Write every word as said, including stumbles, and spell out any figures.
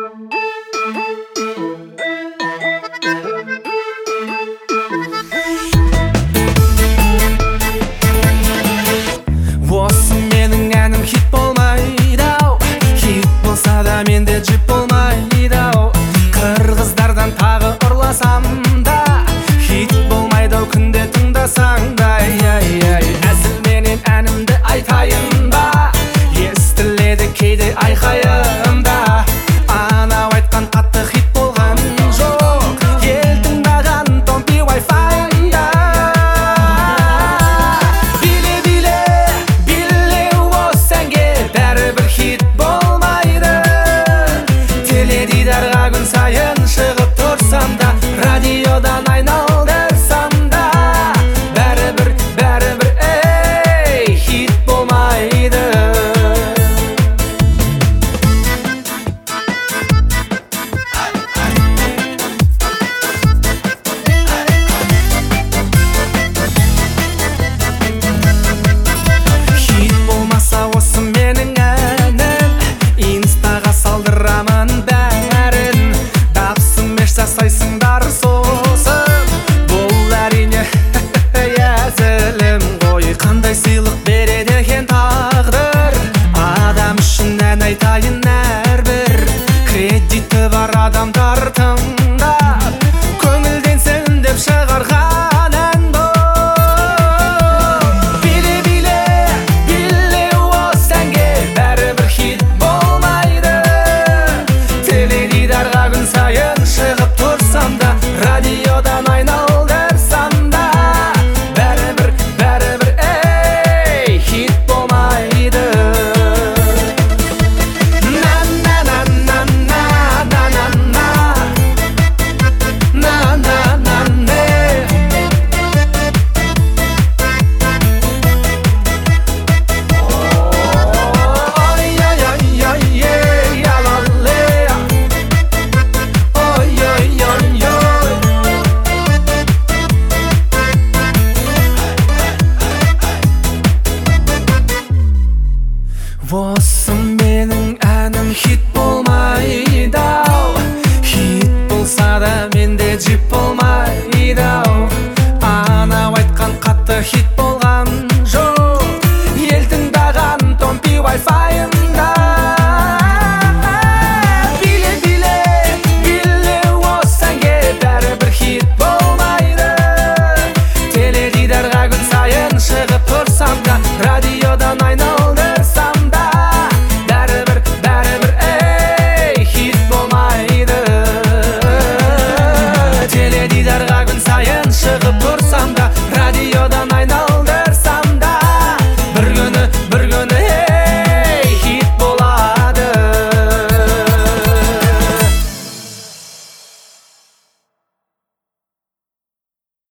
Осы менің әнім хит болмайды-ау, хит болса да менде джип болмайды-ау. Қырғыздардан тағы ұрласам да хит болмайды-ау, күнде тыңдасаң да. Әзілменен әнімді айтайын ба, естіледі кейде айқайым да. Анау айтқан қатты хит болған жоқ, ел тыңдаған томпи вайфайында. Биле, биле, биле осы әнге, бәрібір хит болмайды. Теледидарға күн сайын